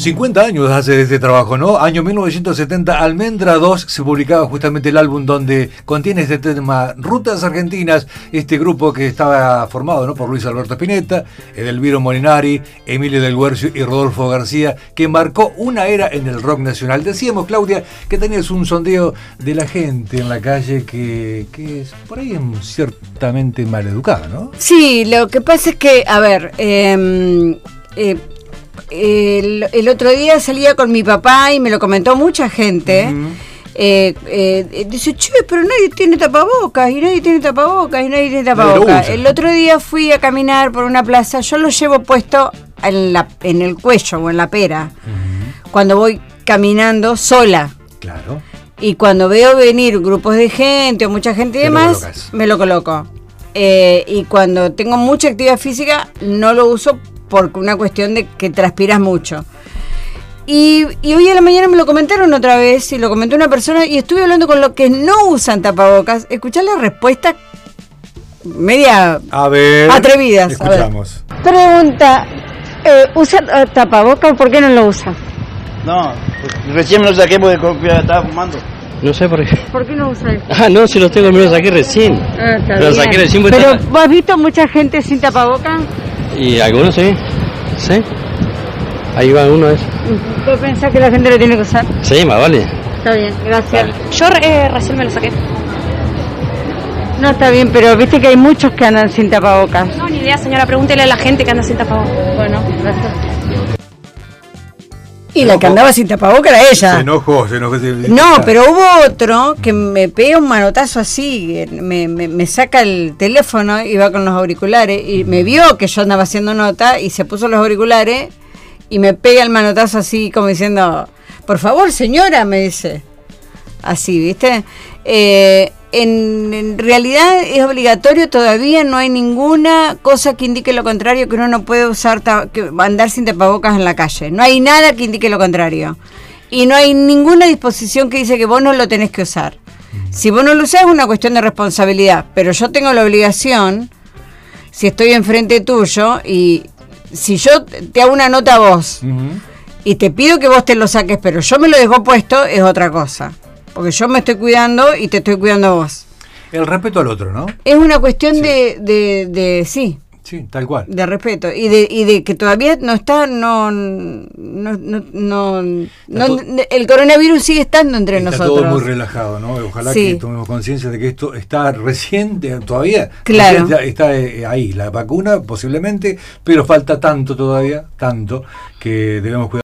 50 años hace de este trabajo, ¿no? Año 1970, Almendra 2, se publicaba justamente el álbum donde contiene este tema, Rutas Argentinas, este grupo que estaba formado, ¿no?, por Luis Alberto Spinetta, Edelmiro Molinari, Emilio del Guercio y Rodolfo García, que marcó una era en el rock nacional. Decíamos, Claudia, que tenías un sondeo de la gente en la calle que es, por ahí es ciertamente maleducada, ¿no? Sí, lo que pasa es que, a ver, el otro día salía con mi papá y me lo comentó mucha gente. Dice, che, pero nadie tiene tapabocas, y nadie tiene tapabocas, y nadie tiene tapabocas. El otro día fui a caminar por una plaza, yo lo llevo puesto en el cuello o en la pera, cuando voy caminando sola. Claro. Y cuando veo venir grupos de gente o mucha gente y demás, me lo coloco. Y cuando tengo mucha actividad física, no lo uso por una cuestión de que transpiras mucho. Y hoy a la mañana me lo comentaron otra vez, y lo comentó una persona, y estuve hablando con los que no usan tapabocas. Escuchar las respuestas media atrevidas. Escuchamos. Pregunta, ¿usa tapabocas o por qué no lo usa? No, pues recién me lo saqué porque estaba fumando. No sé por qué. ¿Por qué no usa eso? Ah, no, si los tengo, me los saqué recién. Está me los saqué recién. Pero, ¿vos has visto mucha gente sin tapabocas? Y algunos sí. Sí. Ahí va uno de esos. ¿Vos pensás que la gente lo tiene que usar? Sí, más vale. Está bien, gracias. Vale. Yo recién me lo saqué. No, está bien, pero viste que hay muchos que andan sin tapabocas. No, ni idea, señora, pregúntele a la gente que anda sin tapabocas. Bueno, gracias. Y la que andaba sin tapabocas era ella. Se enojó. No, pero hubo otro que me pega un manotazo así, me saca el teléfono y va con los auriculares, y me vio que yo andaba haciendo nota y se puso los auriculares y me pega el manotazo así como diciendo, por favor señora, me dice. Así, ¿viste? En realidad es obligatorio, todavía no hay ninguna cosa que indique lo contrario, que uno no puede andar sin tapabocas en la calle. No hay nada que indique lo contrario. Y no hay ninguna disposición que dice que vos no lo tenés que usar. Si vos no lo usás es una cuestión de responsabilidad, pero yo tengo la obligación, si estoy enfrente tuyo, y si yo te hago una nota a vos, y te pido que vos te lo saques, pero yo me lo dejo puesto, es otra cosa. Porque yo me estoy cuidando y te estoy cuidando a vos. El respeto al otro, ¿no? Es una cuestión de sí. Sí, tal cual. De respeto. Y de que todavía no está, el coronavirus sigue estando entre nosotros. Está todo muy relajado, ¿no? Ojalá que tomemos conciencia de que esto está reciente, todavía. Claro. Está ahí, la vacuna posiblemente, pero falta tanto todavía, tanto, que debemos cuidar.